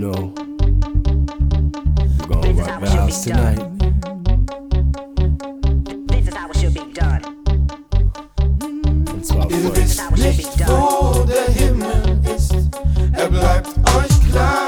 know, we're gonna rock the house tonight. This is how it should be done. Und zwar Ihr voll. wisst nicht, wo der Himmel ist, er bleibt euch klar.